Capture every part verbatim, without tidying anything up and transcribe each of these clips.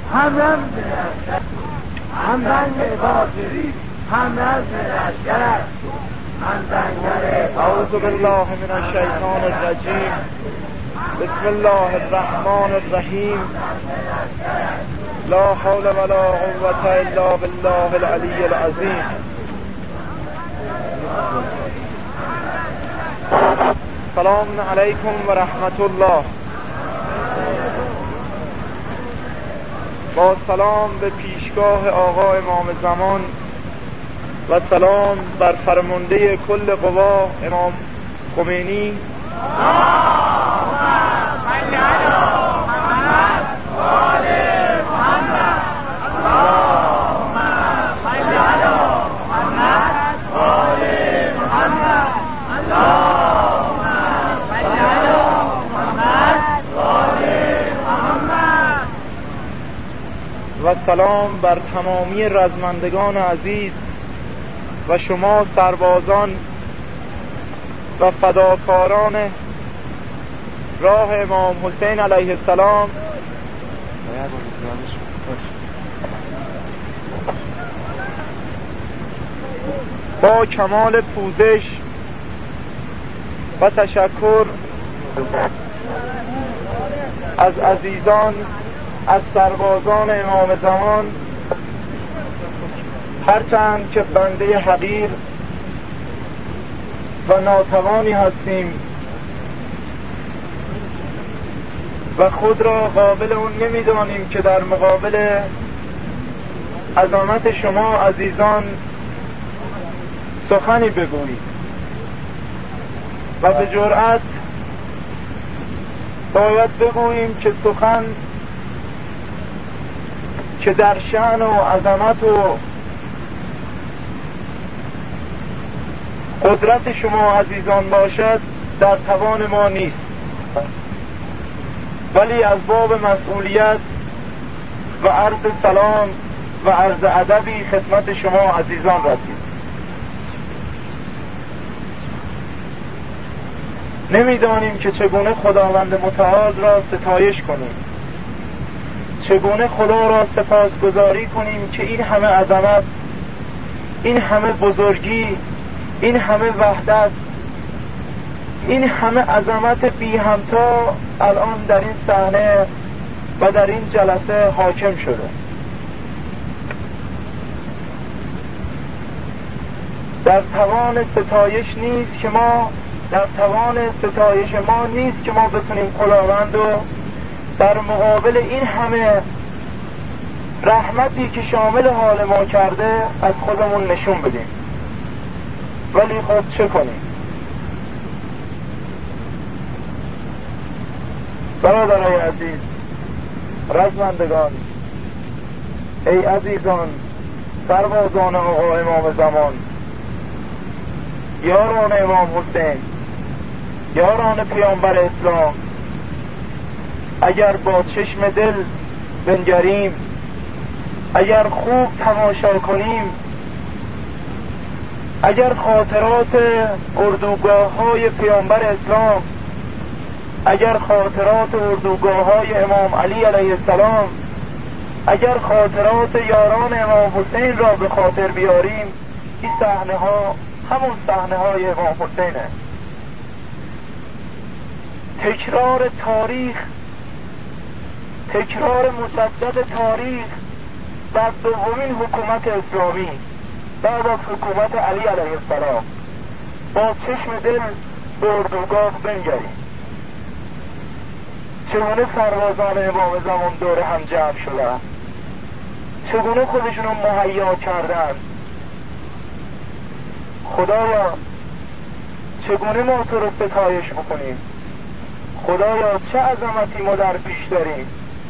هم رمز لشکر، هم رنگ باطری، هم رمز لشکر است، هم زنگر. اعوذ بالله من الشیطان الرجیم. بسم الله الرحمن الرحیم. لا حول ولا قوة الا بالله العلی العظیم. سلام علیکم و رحمت الله. با سلام به پیشگاه آقا امام زمان و سلام بر فرمانده کل قوا امام خمینی. و سلام بر تمامی رزمندگان عزیز و شما سربازان و فداکاران راه امام حسین علیه السلام. با کمال پوزش و تشکر از عزیزان، از سربازان امام زمان، هرچند که بنده حقیر و ناتوانی هستیم و خود را قابل اون نمیدانیم که در مقابل عظمت شما عزیزان سخنی بگوییم و به جرأت باید بگوییم که سخن که در شأن و عظمت و قدرت شما عزیزان باشد در توان ما نیست، ولی از باب مسئولیت و عرض سلام و عرض ادبی خدمت شما عزیزان رسید. نمیدانیم که چگونه خداوند متعال را ستایش کنیم، چگونه خدا را سپاسگزاری کنیم که این همه عظمت، این همه بزرگی، این همه وحدت، این همه عظمت بی همتا الان در این صحنه و در این جلسه حاکم شده. در توان ستایش نیست که ما در توان ستایش ما نیست که ما بتونیم خداوند رو در مقابل این همه رحمتی که شامل حال ما کرده از خودمون نشون بدیم. ولی خب چه کنیم؟ برادرای عزیز، رزمندگان، ای عزیزان، سربازان آقا امام زمان، یاران امام حسین، یاران پیامبر اسلام، اگر با چشم دل بنگریم، اگر خوب تماشا کنیم، اگر خاطرات اردوگاه های پیامبر اسلام، اگر خاطرات اردوگاه های امام علی علیه السلام، اگر خاطرات یاران امام حسین را به خاطر بیاریم، این صحنه ها همون صحنه های امام حسینه. تکرار تاریخ، تکرار مجدد تاریخ در دومین حکومت اسلامی بعد از حکومت علی علیه السلام. با چشم دل به اردوگاه بنگریم، چگونه سربازان امام زمان دور هم جمع شدن، چگونه خودشون رو مهیا کردن. خدایا چگونه ما تو رو ستایش بکنیم، خدایا چه عظمتی ما در پیش داریم.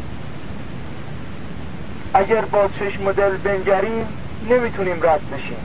اگر با چشم و دل بنگریم نمیتونیم رد بشیم،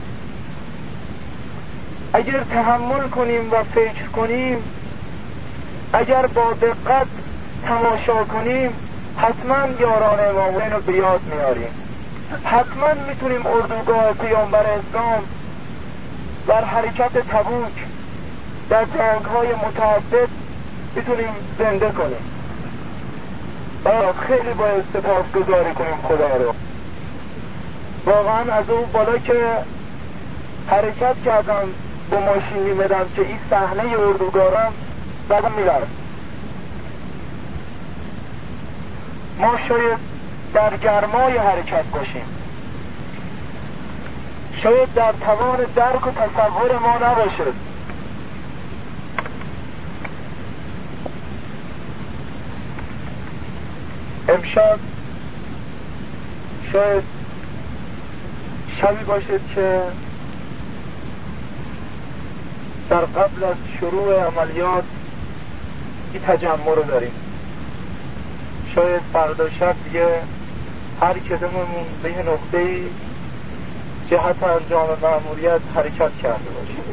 اگر تحمل کنیم و فکر کنیم، اگر با دقت تماشا کنیم، حتما یاران امام حسین رو به یاد میاریم. حتما میتونیم اردوگاه پیامبر اسلام در حرکت تبوک، در جنگ‌های متعدد میتونیم زنده کنیم. و خیلی باید سپاسگزاری کنیم خدا رو. واقعا از اون بالا که حرکت کردم با ماشین میمدم که این صحنه اردوگاران بعدم میرم. ما شاید در گرمای حرکت باشیم، شاید در توان درک و تصور ما نباشد. امشب شاید شبی باشد که در قبل از شروع عملیات این تجمع رو داریم. شاید فردا شب دیگه هر کدوممون به یه نقطه‌ای جهت انجام مأموریت حرکت کرده باشیم.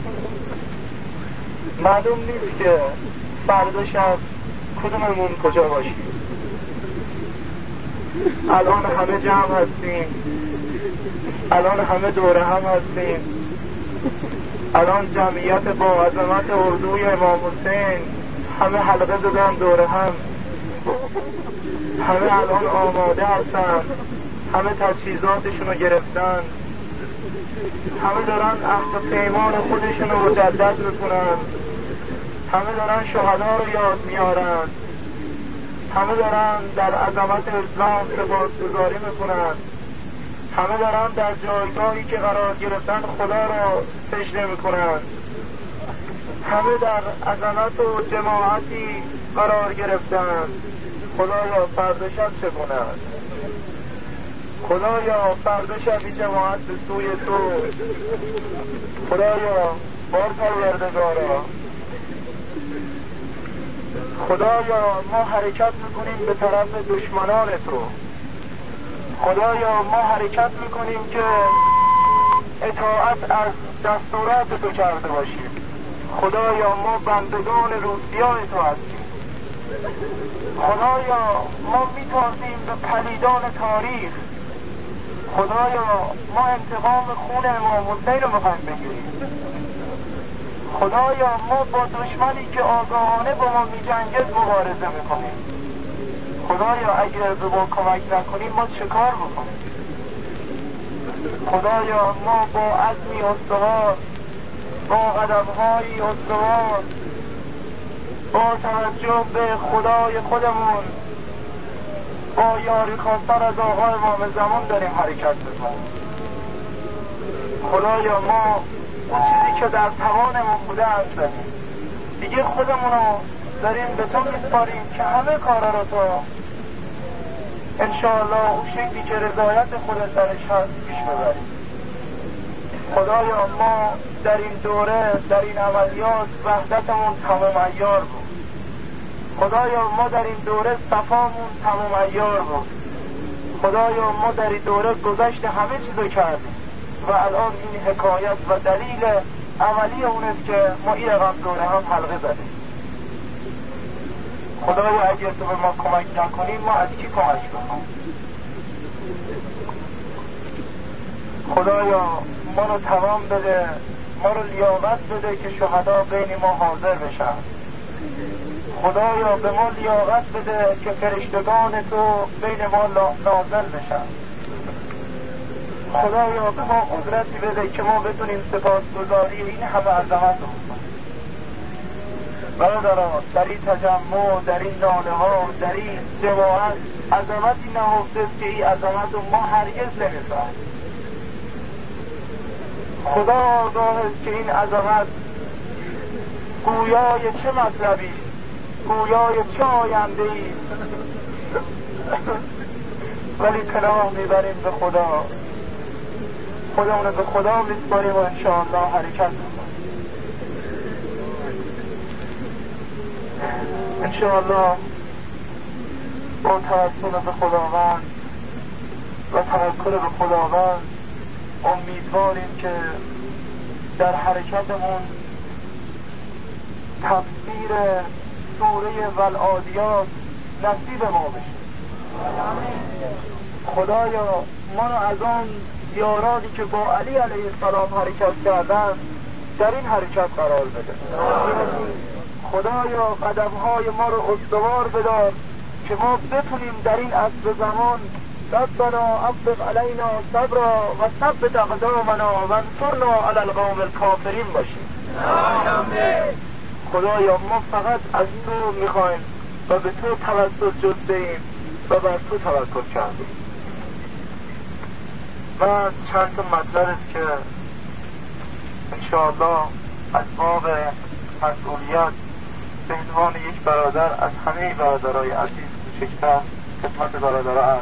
معلوم نیست که فردا شب کدوممون کجا باشیم. الان همه جمع هستیم، الان همه دوره هم هستیم، الان جمعیت با عظمت اردوی امام حسین همه حلقه زدن دوره هم، همه الان آماده هستن، همه تجهیزاتشون رو گرفتن، همه دارن عهد پیمان خودشون رو مجدد میکنن، همه دارن شهدا رو یاد میارن، همه دارن در عظمت اسلام سپاسگزاری میکنن، همه دارن در جایگاهی که قرار گرفتن خدا رو سجده میکنن، همه در عظمت و جماعتی قرار گرفتن. خدایا فردا شب چه کنند؟ خدایا فردا شب این جماعت به سوی تو. خدایا بار پروردگارا، خدایا ما حرکت میکنیم به طرف دشمنان تو. خدایا ما حرکت میکنیم که اطاعت از دستورات تو کرده باشیم. خدایا ما بندگان روسیای تو هستیم. خدایا ما میتازیم به پلیدان تاریخ. خدایا ما انتقام خون امام حسین رو میخوایم بگیریم. خدایا ما با دشمنی که آگاهانه با ما میجنگد مبارزه میکنیم. خدایا اگر به ما کمک نکنیم ما چه کار بکنیم؟ خدایا ما با عزمی استوار، با قدمهایی استوار، با توجه به خدای خودمون، با یاری خواستن از آقا امام زمان داریم حرکت میکنیم. خدایا ما اون چیزی که در توانمون بوده انجامیم. دیگه خودمون رو داریم به تو میسپاریم که همه کارا رو تو انشاءالله اون شکلی که رضایت خودت درش هست پیش ببریم. خدایا ما در این دوره، در این عملیات وحدتمون تمام عیار بود. خدایا ما در این دوره صفامون تمام عیار بود. خدایا ما در این دوره گذشت همه چیزو کردیم و الان این حکایت و دلیل عملی اونست که ما این رقم دوره هم حلقه زدیم. خدایا اگر تو به ما کمک نکنیم ما از کی کمک بکنیم؟ خدایا ما رو توان بده، ما رو لیاقت بده که شهدا بین ما حاضر بشن. خدایا به ما لیاقت بده که فرشتگان تو بین ما نازل بشن. خدایا به ما قدرتی بده که ما بتونیم سپاسگزاری این همه عظمت رو بکنیم. برادران در این تجمع، در این ناله ها، در این جماعت عظمتی نهفته است که این عظمت رو ما هرگز نمی‌فهمیم. خدا آگاه است که این عظمت گویای چه مطلبی، گویای چه آینده‌ای، ولی پناه میبریم به خدا. خودمون به خدا میسپاریم و انشاءالله حرکت میکنیم. انشاءالله با توسل به خداوند و توکل به خداوند امیدواریم که در حرکتمون تفسیر سوره والعادیات نصیب ما بشه. خدایا ما رو از آن یارانی که با علی علیه السلام حرکت کردن در این حرکت قرار بده. خدایا قدمهای ما رو استوار بدار که ما بتونیم در این عصر زمان ربنا افرغ علینا صبرا و ثبت اقدامنا و انصرنا علی القوم الکافرین باشیم. خدایا ما فقط از تو میخوایم و به تو توسل جسته ایم و بر تو توکل کردیم. و چند تا مطلب است که انشاءالله از باب مسئولیت به عنوان یک برادر از همه برادرای عزیز کوچکتر خدمت برادرها است.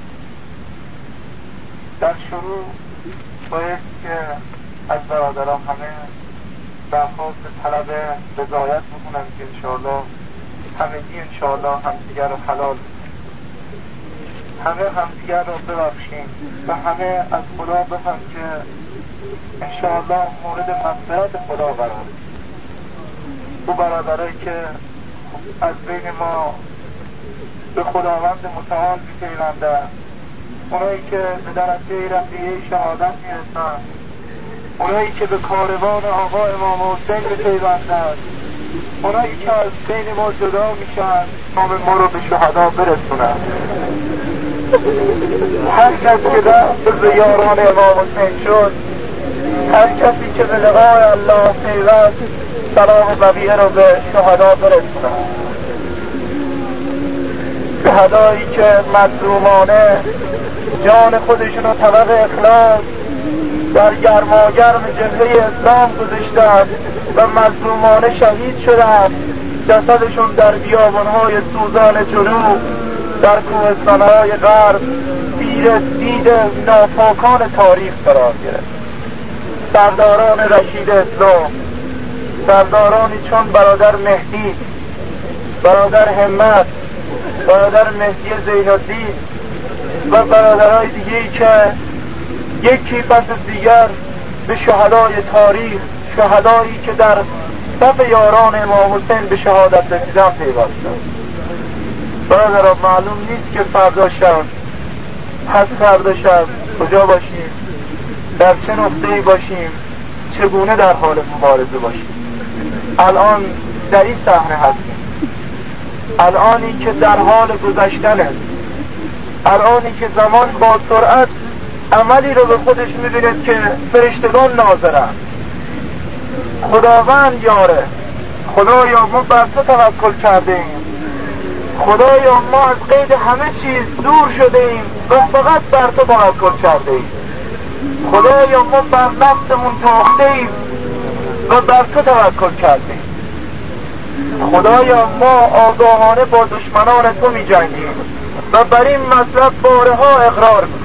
در شروع باید که از برادران همه درخواست طلب رضایت بکنم که انشاءالله همگی انشاءالله همدیگر رو حلال همه همدیگر رو ببخشیم و همه از خدا بخوام که انشاءالله مورد مغفرت خدا قرار او برادرایی که از بین ما به خداوند متعال می‌پیوندند، اونایی که به درجه رفیع شهادت میرسن، اونایی که به کاروان آقا امام حسین می‌پیوندند، اونایی که از بین ما جدا میشن نام ما رو به شهدا برسونن. هر کس که دست به یاران امام حسین شد، هر کسی که به لقای الله پیوست، سلام بقیه رو به شهدا برسونن. شهدایی که مظلومانه جان خودشون رو طبق اخلاص در گرماگرم جبهه اسلام گذاشتند و مظلومانه شهید شدند، جسدشون در بیابانهای سوزان جنوب، در کوهستانهای غرب زیر دید ناپاکان تاریخ قرار گرفت. سرداران رشید اسلام، سردارانی چون برادر مهدی، برادر همت، برادر مهدی زینالدین و برادرهای دیگه‌ای که یکی پس دیگر به شهدای تاریخ، شهدایی که در صف یاران امام حسین به شهادت رسیدن پیوستند. برادران معلوم نیست که فردا شب، پس فردا شب کجا باشیم، در چه نقطه‌ای باشیم، چگونه در حال مبارزه باشیم. الان در این صحنه هستیم، الانی که در حال گذشتنه، الانی که زمان با سرعت عملی رو به خودش می‌بیند که فرشتگان ناظرن. خداوند یاره، خدایا ما بر تو توکل کرده ایم، خدایا ما از قید همه چیز دور شده ایم و فقط بر تو توکل کرده ایم. خدایا ما بر نفسمون تاخته ایم و بر تو توکل کرده ایم. خدایا ما آگاهانه با دشمنان تو می جنگیم و بر این مطلب بارها اقرار کنیم.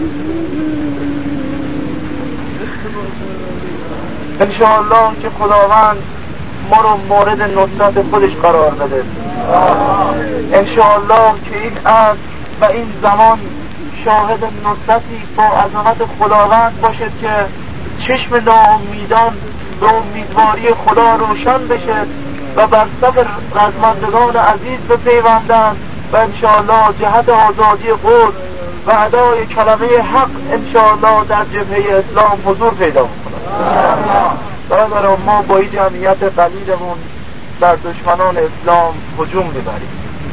انشاءالله که خداوند ما رو مورد نصرت خودش قرار بده. انشاءالله که این عصر و این زمان شاهد نصرتی با عظمت خداوند باشد که چشم ناامیدان به امیدواری خدا روشن بشه و بر صف رزمندگان عزیز بپیوندند و انشاءالله جهت آزادی قدس و ادای کلمه حق انشاءالله در جبهه اسلام حضور پیدا کنند. برادران ما با این جمعیت قلیلمون بر دشمنان اسلام هجوم میبریم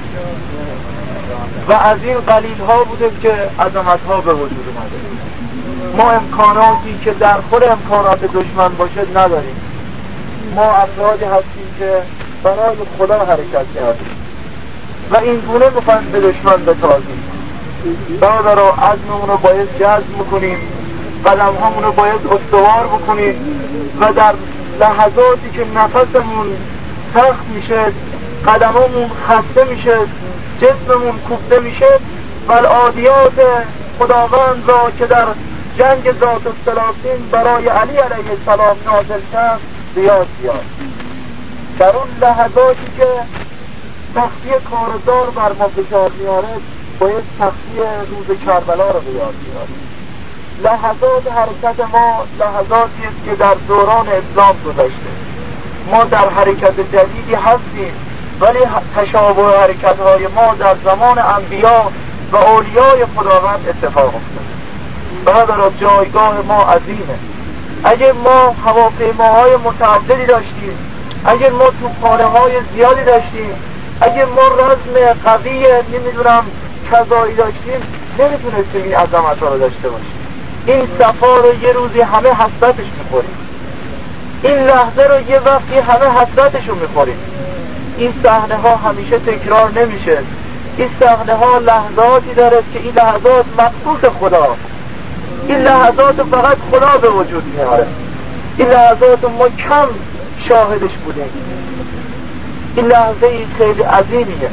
و از این قلیل ها بوده که عظمت ها به وجود اومده. ما امکاناتی که در خود امکانات دشمن باشد نداریم. ما افرادی هستیم که برای خدا حرکت کردیم و این گونه میخوایم به دشمن بتازیم. برادران عزممون رو باید جذب میکنیم، قدم همون رو باید استوار بکنیم و در لحظاتی که نفسمون سخت میشه، قدممون خسته میشه، جسممون کوفته میشه و العادیات خداوند را که در جنگ ذات السلاسین برای علی علیه السلام نازل کرد بیاد بیاد. در اون لحظاتی که سختی کارزار بر ما فشار میاره باید سختی روز کربلا رو بیاد بیاد. لحظات حرکت ما لحظاتی است که در دوران اسلام گذشته. ما در حرکت جدیدی هستیم ولی تشابه حرکت های ما در زمان انبیا و اولیای خداوند اتفاق افتاد. برادران جایگاه ما عظیمه. اگر ما هواپیماهای متعددی داشتیم، اگر ما توپخانه های زیادی داشتیم، اگه ما رزم قوی نمیدونم کذایی داشتیم نمیتونستیم این عظمت ها رو داشته باشیم. این صفا رو یه روزی همه حسرتش میخوریم، این لحظه رو یه وقتی همه حسرتش رو میخوریم. این صحنه ها همیشه تکرار نمیشه. این صحنه ها لحظاتی داره که این لحظات مخصوص خدا، این لحظات فقط خدا به وجود میاره. این لحظات ما کم شاهدش بودیم. این لحظه ای خیلی عظیمیه.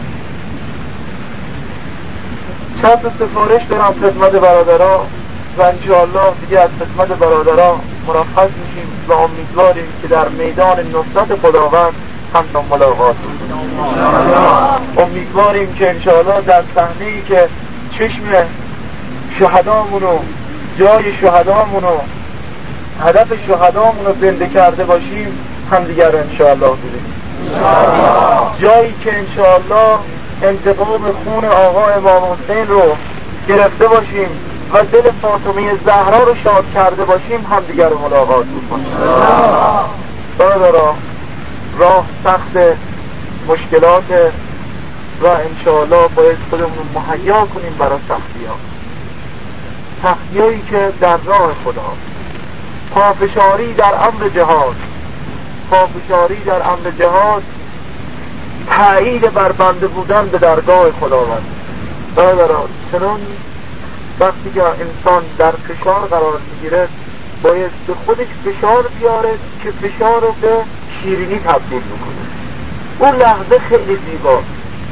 چند سفارش دارم خدمت برادرها و انشاءالله دیگه از خدمت برادرها مرخص میشیم و امیدواریم که در میدان نصرت خداوند هم ملاقات کنیم. امیدواریم که انشاءالله در صحنه‌ای که چشم شهدامونو، جای شهدامونو، هدف شهدامونو زنده کرده باشیم همدیگر رو انشاءالله ببینیم. جایی که انشاءالله انتقام خون آقا امام حسین رو گرفته باشیم و دل فاطمه زهرا رو شاد کرده باشیم همدیگر رو ملاقات بکنیم. برادران راه سخت، مشکلات و انشاءالله باید خودمون مهیا کنیم برای سختی ها، سختی هایی که در راه خدا، پافشاری در امر جهاد، پافشاری در امر جهاد تأیید بر بنده بودن به درگاه خداوند. برادران چنان وقتی که انسان در فشار قرار میگیره باید به خودش فشار بیاره که فشار رو به شیرینی تبدیل بکنه. اون لحظه خیلی زیباست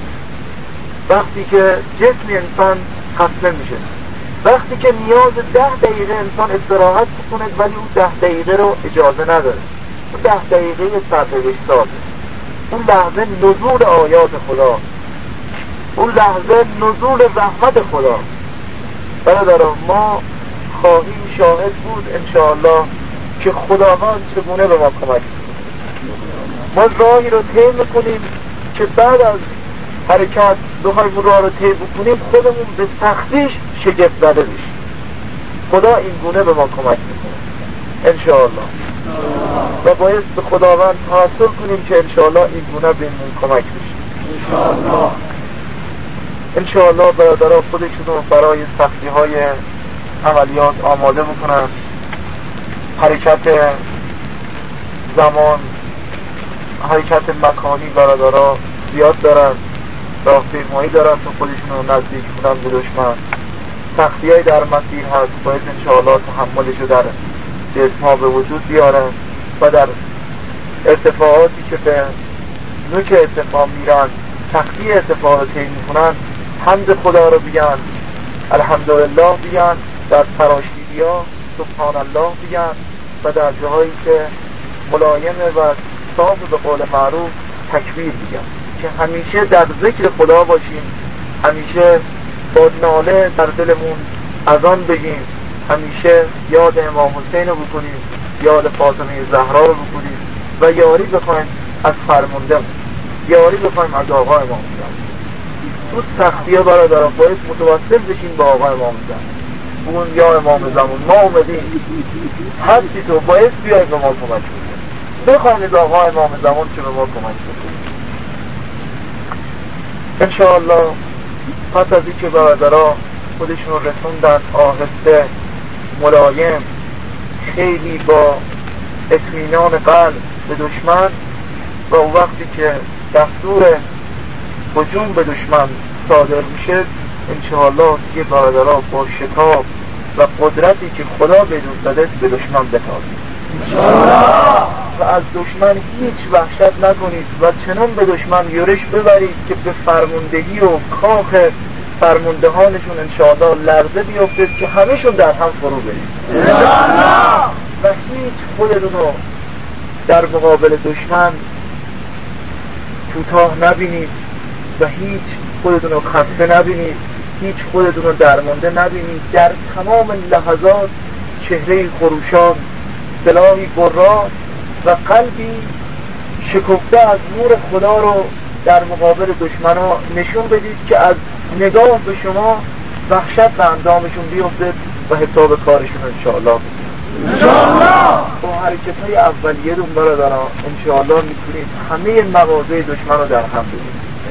وقتی که جسم انسان خسته میشه، وقتی که نیاز ده دقیقه انسان استراحت بکنه ولی اون ده دقیقه رو اجازه نداره، اون ده دقیقه سرنوشت سازه. اون لحظه نزول آیات خدا، اون لحظه نزول رحمت خدا. برادران ما خواهیم شاهد بود انشاءالله که خداوند چگونه به ما کمک کنه. ما راهی رو طی میکنیم که بعد از حرکت بخوایم راه رو طی بکنیم خودمون به سختیش شگفت زده بشیم. خدا این گونه به ما کمک میکنه انشاءالله و باید به خداوند توسل کنیم که انشاءالله این گونه به این کمک بشیم انشاءالله. انشاءالله برادرها خودشون برای سختی های عملیات آماده بکنن. حرکت زمان، حرکت مکانی برادرها زیاد دارن، راهپیمایی دارن تا خودشون رو نزدیک کنن به دشمن. سختی های در مسیر هست، باید انشاءالله تحملش رو در جسم ها به وجود بیارن و در ارتفاعاتی که به نوک ارتفاع میرن سختی ارتفاع رو طی میکنن حمد خدا رو بیان، الحمدلله بیان، در فراشیدی ها سبحان الله بیان و در جاهایی که ملایمه و صاف به قول معروف تکبیر بیان که همیشه در ذکر خدا باشیم، همیشه با ناله در دلمون اذان بگیم، همیشه یاد امام حسین رو بکنیم، یاد فاطمه زهرا رو بکنیم و یاری بخوایم از فرمانده، یاری بخوایم از آقا امام حسین. تو سختی ها برادران باید متوسل بشیم با آقا امام حسین. اون یا امام زمان ما اومدیم هستی تو باید بیایم به ما کمک بکنیم، بخوایم از آقا امام زمان که به ما کمک بکنیم انشاءالله. پس از این که برادرها خودشون رسوندن آهسته ملایم خیلی با اطمینان قلب به دشمن و اون وقتی که دستور هجوم به دشمن صادر میشه انشاءالله دیگه برادرها با شتاب و قدرتی که خدا بدون داده به دشمن بتازید و از دشمن هیچ وحشت نکنید و چنان به دشمن یورش ببرید که به فرماندهی و کاخ فرماندهانشون انشاءالله لرزه بیفتید که همهشون در هم فرو برید و هیچ خودتون رو در مقابل دشمن کوتاه نبینید و هیچ خودتون رو خسته نبینید، هیچ خودتون رو درمانده نبینید. در تمام لحظات چهره خروشان، سلاحی برا و قلبی شکفته از نور خدا رو در مقابل دشمنا نشون بدید که از نگاه به شما وحشت به اندامشون بیفته و حساب کارشون انشاءالله انشاءالله با حرکت های اولیه دون برادران انشاءالله میتونید همه مواضع دشمن رو در هم بدید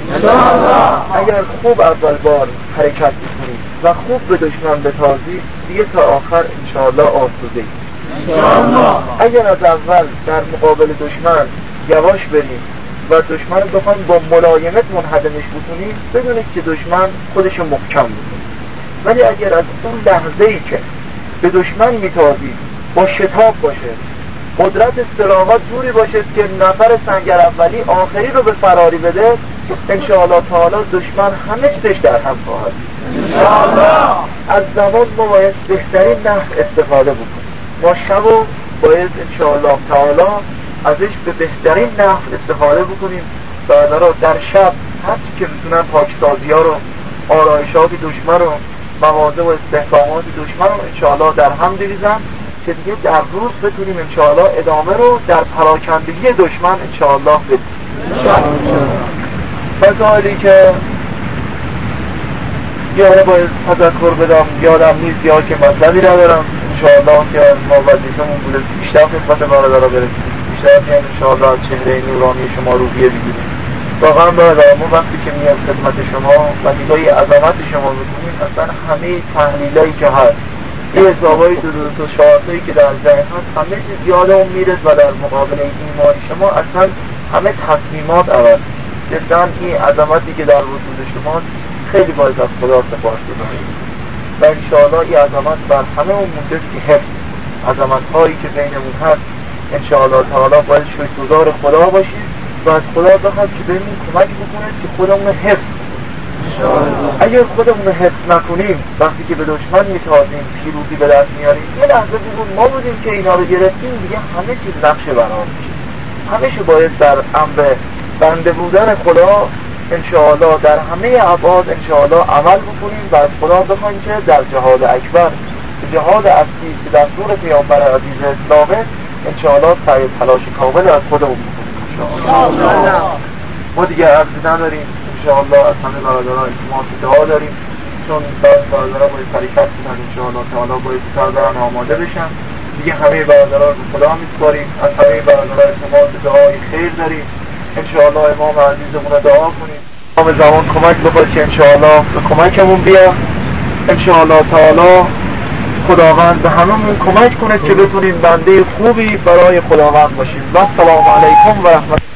اگر خوب اول بار حرکت بکنید و خوب به دشمن بتازید دیگه تا آخر انشاءالله آسوده. اگر از اول در مقابل دشمن یواش بریم و دشمن رو بخوایم با ملایمت منهدمش بکنیم بدونید که دشمن خودش محکم بکنید. ولی اگر از اون لحظه‌ای که به دشمن میتازید با شتاب باشه، قدرت استراحات جوری باشه که نفر سنگر اولی آخری رو به فراری بده، انشاءالله تعالی دشمن همه چیزش در هم خواهد. از زمان ما باید بهترین نحو استفاده بکنیم. ما شب رو باید انشاءالله تعالی ازش به بهترین نحو استفاده بکنیم. برادرها در شب هرچی که میتونن پاکسازی ها رو، آرایشات دشمن رو، مواضع و استحکامات دشمن رو انشاءالله در هم بریزن که دیگه در روز بتونیم انشاءالله ادامه رو در پراکندگی دشمن انشاءالله بدیم. مسائلی که یا باید تذکر بدم یادم نیست یا که مطلبی ندارم انشاءالله که ما وظیفمون بوده بیشتر خدمت برادرها برسیم، بیشتر که انشاءالله از چهره نورانی شما روحیه بگیریم. واقعا برادرها ما وقتی که میاد خدمت شما و نگاهی عظمت شما بکنیم اصلا همه تحلیلایی که هست، این حسابای دو دو دو شاعتایی که در ذهن هست همه چیز یادمون میرد و در مقابل ایمانی شما اصلا همه تصمیمات عوض جدا. این عظمتی که در وجود شما خیلی باید از خدا سپاس گذاریم و انشاءالله این عظمت بر همه اون مونده که حفظ عظمت هایی که بینمون هست انشاءالله تعالی باید شکرگزار خدا باشیم و از خدا بخواد که بهمون کمک بکنه که خودمون حفظ. اگر خودمون حفظ نکنیم وقتی که به دشمن میتازیم پیروزی به دست میاریم یه لحظه بگون ما بودیم که اینا رو گرفتیم دیگه همه چیز نقش برام میشه. همیشه باید در امر بنده بودن خدا انشاءالله در همه ابعاد انشاءالله عمل بکنیم و از خدا بخوایم که در جهاد اکبر جهاد اصلی که در دور پیامبر عزیز اسلامه انشاءالله سعی تلاش کامل از خودمون بکنیم انشاءالله. ما دیگه عرضی نداریم انشاءالله از همه برادرها التماس دعا داریم چون بعض برادرها باید حرکت کنن انشاءالله تعالی باید سر دارن آماده بشن دیگه. همه برادرها رو خدا میسپاریم، از همه برادرها التماس دعای خیر داریم انشاءالله امام عزیزمون رو دعا کنیم امام زمان کمک بکنه که انشاءالله به کمکمون بیا انشاءالله تعالی. خداوند به هممون کمک کنه که بتونیم بنده خوبی برای خداوند باشیم. و السلام علیکم و رحمت